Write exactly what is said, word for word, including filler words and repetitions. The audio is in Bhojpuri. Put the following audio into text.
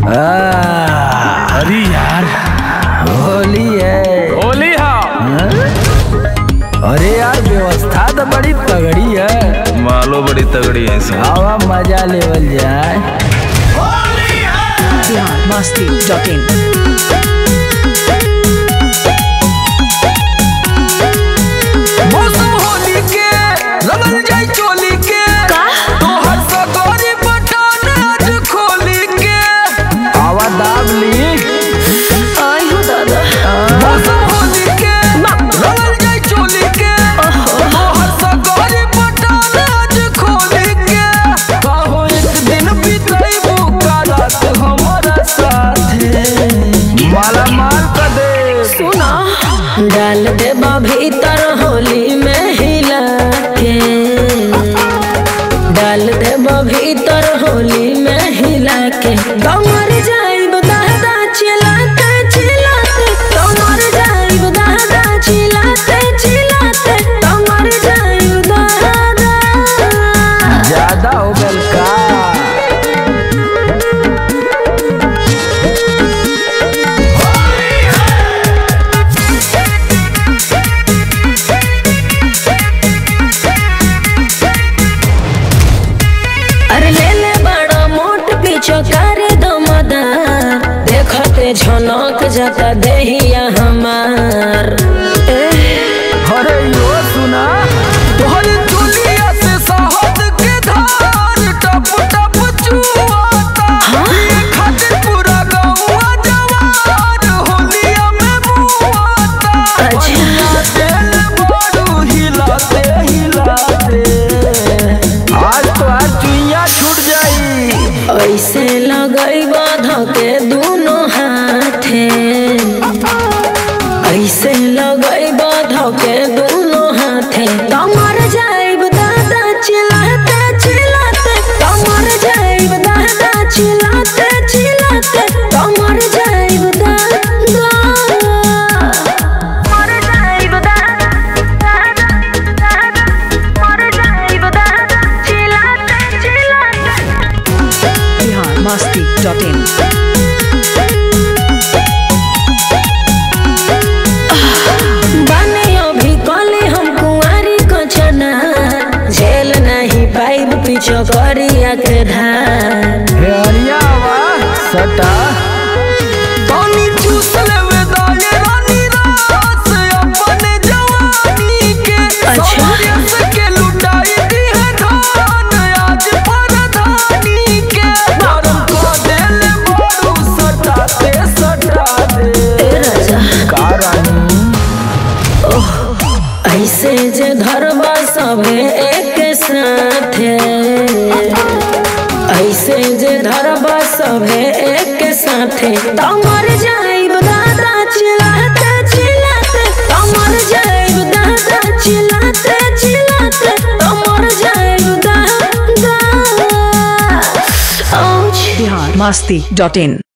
अरे यार होली है। होली हाँ। अरे यार व्यवस्था तो बड़ी तगड़ी है। मालो बड़ी तगड़ी है सब। हवा मजा लेवल जाए। Bihar Masti dot in. मौसम होली के रमन जाए चोली के तो हर सगोरी बटन आज खोली के हवा दाब ली। आई हो दादा। मौसम होली के रमन जाए चोली के तो हर सगोरी बटन आज खोली के कहो एक दिन बिताइबू का रात हमारा साथे माला माल कर दे। सुना डाल दे भीतर होली में हिला के, डाल दे भीतर होली में हिला के कमर जाइब दादा चिल्लाते चिल्लाते कमर जाइब दादा चिल्लाते चिल्लाते कमर जाइब दादा। ज्यादा हो गल का चौकारे दमदार देखते झनक जाता देहिया हमार। अरे यो सुना तोहरी चुलिया से शहद के धार टप टप चुआता। ये खातिर पूरा गौवा जवार होलिया में मुआता। अच्छा दिल बड़ू हिलाते हिलाते आज तो आज चुइया छूट जाई। ऐसे लगई बाधा के दोनों हाथे, ऐसे लगई बाधा के दोनों हाथे कमर जाइब दादा चिल्लाते चिल्लाते कमर जाइब दादा चिल्लाते चिल्लाते कमर जाइब दादा मर जाइब दादा मर जाइब दादा चिल्लाते चिल्लाते। Bihar Masti dot in. बने अभी कले हम कुंवारी को चना झेल नहीं पाइब पीछो करिया के धार। हे अरिया वाह सटा पानी चूस लेवे दाले रानी रास अपने जवानी के। अच्छा। सौंदर्य के लुटाई दी है धान आज परधानी के। गरम को दिल बड़ू सटाते सटाते ए राजा का रानी ऐसे जे धरबा सभे एक साथे, ऐसे जे धरबा सभे एक साथे कमर जाइब दादा चिल्लाते चिल्लाते कमर जाइब दादा चिल्लाते चिल्लाते कमर जाइब दादा। बिहार मस्ती डॉट इन।